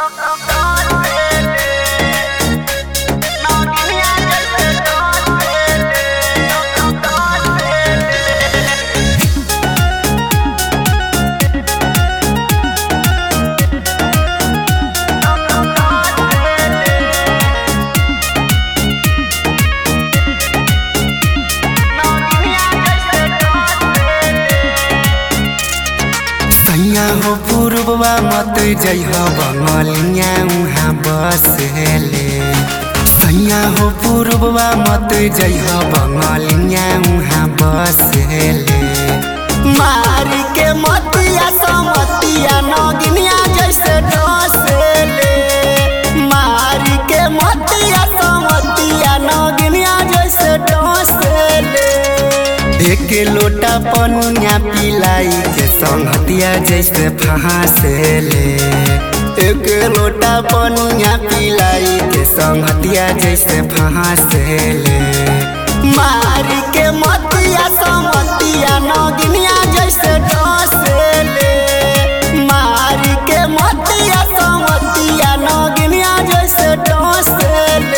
सैया हो पूर्ववा मत जइह बंगलिया उहाँ बसेले। सैया हो पूर्ववा मत जइह बंगलिया उहाँ बसेले। मारी के मतिया समतिया नगिनिया जैसे डसेले। मारी के मतिया समतिया नगिनिया जैसे डसेले। एक लोटा पनिया पिलाई के संगतिया जैसे फंसेले। एक लोटा पनिया पिलाई के संगतिया जैसे फंसेले। मारी के मतिया समतिया नगिनिया जैसे डसेले। मारी के मतिया समतिया नगिनिया जैसे डसेले।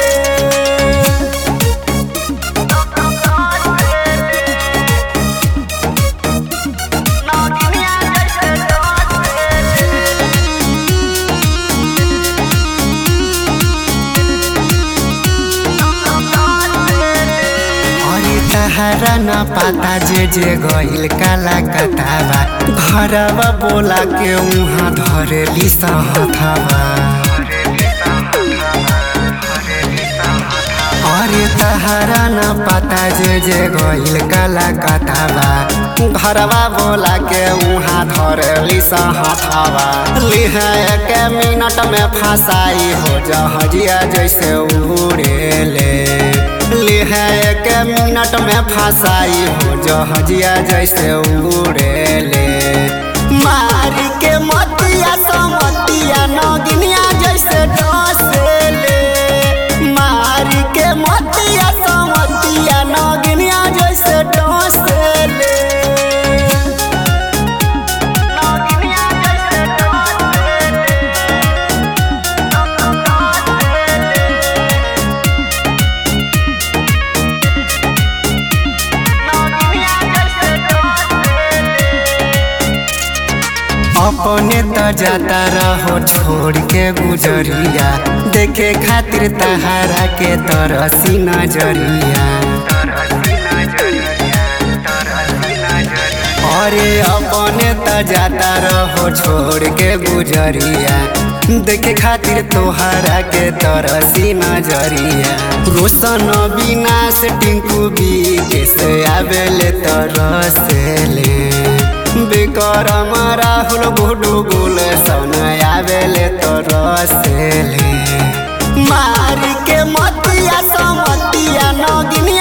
तहरा न पाता जे गइल काला कटावा। घरवा बोला के उहाँ धरेली सहथवा। अरे तहरा न पाता जे गइल काला कटावा। घरवा बोला के उहाँ धरेली सहथवा। लिहा एक मिनट में फसाई हो जहाजिया जैसे उड़ेले। लिहा एक मिनट में फसाई हो जहाजिया जैसे उड़ेले। मारी के मतिया समतिया नगिनिया जैसे डसेले। मारी के मतिया समतिया नगिनिया जैसे डसेले। अपने त जाता रहो छोड़ के गुजरिया। देखे खातिर तहारा के तरसी नजरिया। अरे अपने त जाता रहो छोड़ के गुजरिया। देखे खातिर तोहरा के तरसी नजरिया। रोशन विनाश टिंकू बी कैसे आवेले तरसेले। विक्रम राहुल गुडू गुल सन आवेले तरसेले। मारी के मतिया समतिया नगिनी